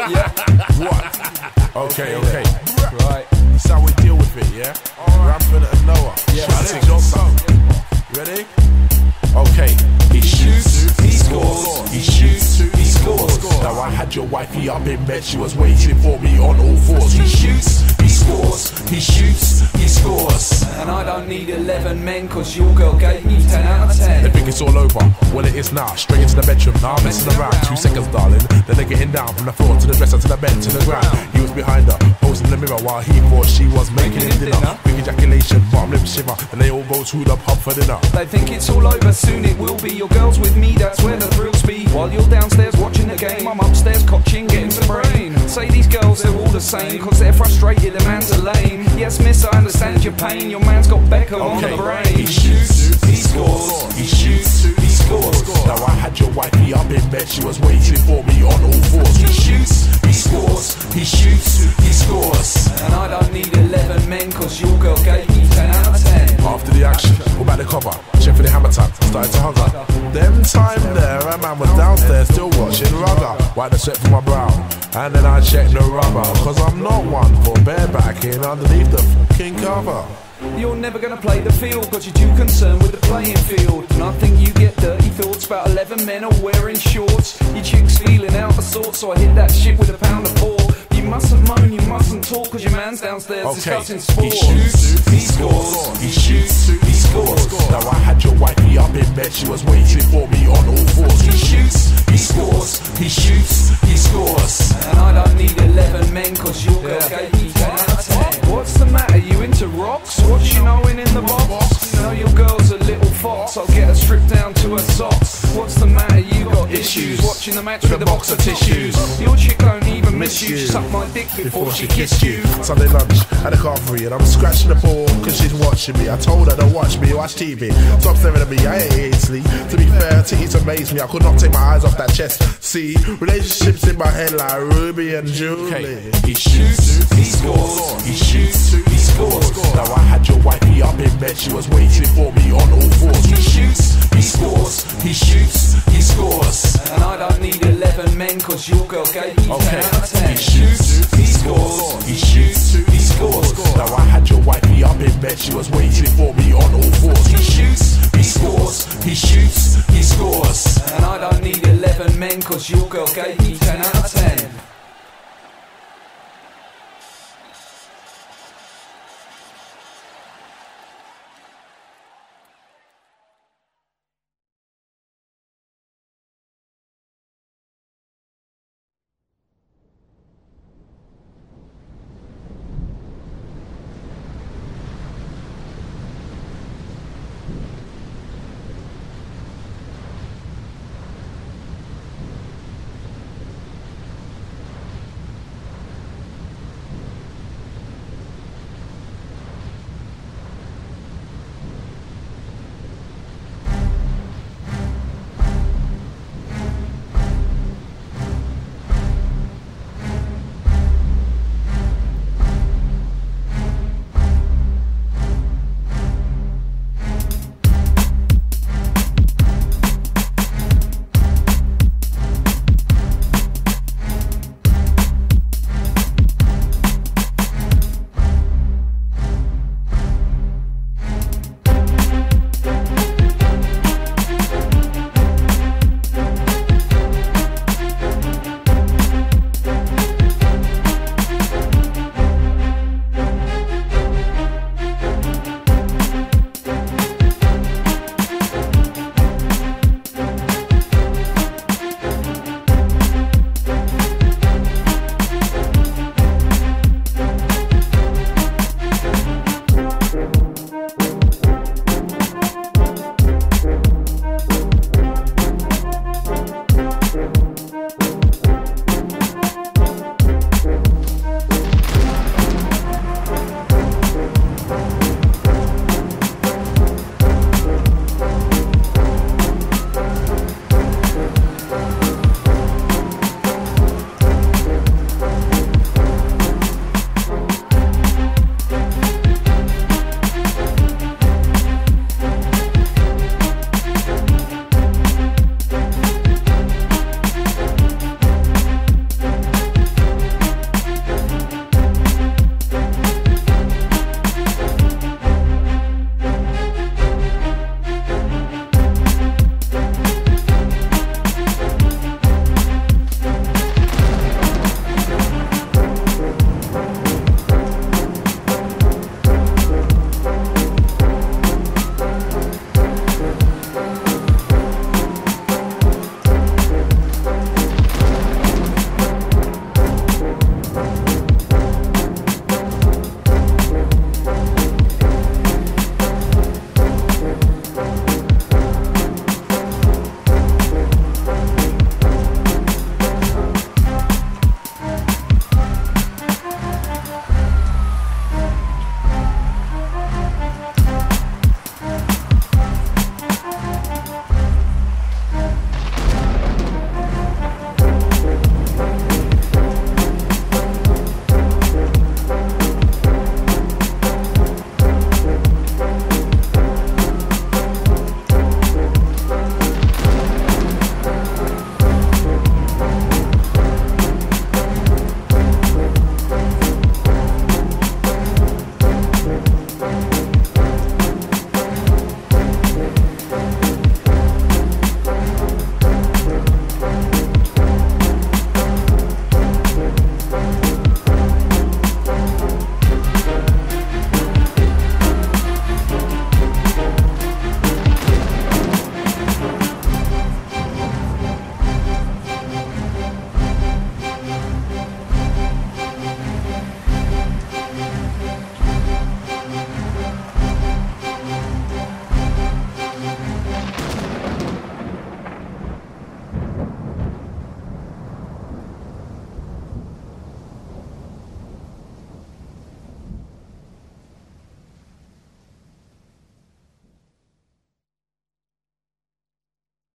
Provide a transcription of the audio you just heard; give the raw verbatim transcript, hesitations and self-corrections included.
Yeah. What? Okay, okay. Right. That's how we deal with it, yeah? Rampant and Noah. Yeah. Shouting Johnson. Ready? Okay. He shoots, he scores. He shoots, he scores. Now I had your wifey up in bed, she was waiting for me on all fours. He shoots, he scores. He shoots, he scores. And I don't need eleven men, cause your girl gave me ten out of ten. They think it's all over, well it is now. Straight into the bedroom, now I'm messing around. Two seconds, darling. Then they're getting down from the floor to the dresser to the bed to the ground. He was behind her, posing in the mirror while he thought she was making him dinner. Big ejaculation, bottom lip shiver, and they all go to the pub for dinner. They think it's all over, soon it will be. Your girl's with me, that's where the thrills be. While you're downstairs watching the game, I'm upstairs coaching, getting some brain. Say these girls, they're all the same, cause they're frustrated, the man's a lame. Yes miss, I understand your pain, your man's got Beckham on the brain. He shoots, he scores. He shoots, he scores. Now I had your wifey up in bed, she was waiting for me on all fours. He shoots, he scores. He shoots, he scores. And I don't need eleven men, cause your girl gave me ten out of ten. After the action, what about the cover? Check for the hammer time, started to hunger. Them time there, a man was downstairs still watching rugger. Wipe the sweat from my brow, and then I check the rubber. Cause I'm not one for barebacking underneath the fucking cover. You're never gonna play the field, cause you're too concerned with the playing field. And I think you get dirty thoughts about eleven men all wearing shorts. Your chick's feeling out of sorts, so I hit that shit with a pound of four. You mustn't moan, you mustn't talk, cause your man's downstairs Okay. discussing sport. He shoots, he scores. He shoots, he scores. Now I had your wifey up in bed, she was waiting for me on all fours. He shoots, he scores. He shoots, he scores. And I don't need eleven men, cause your girl gave me ten out of ten. What's the matter, you into rocks? What you knowing in the box? You know your girl's a little fox, I'll get her stripped down to her socks. What's the matter, you got issues? Watching the match with a box of tissues. Your chick don't even miss you, she sucked my dick before she kissed you. Sunday lunch at the carvery, and I'm scratching the ball cause she's watching me. I told her to watch me, watch T V. Stop staring at me, I ain't easily. To be fair, titties amaze me, I could not take my eyes off that chest. See, relationships in my head like Ruby and Julie. Okay. He shoots, he scores. He shoots, he scores. Now I had your wifey up in bed, she was waiting for me on all fours. He shoots, he scores. He shoots, he scores. And I don't need eleven men, cause your girl gave me Okay. ten out of ten. He shoots, he scores. He shoots, he scores. Now I had your wifey up in bed, she was waiting for me on all fours. He shoots, he scores. He shoots, he scores. And I don't need eleven men, cause your girl gave me ten out of ten.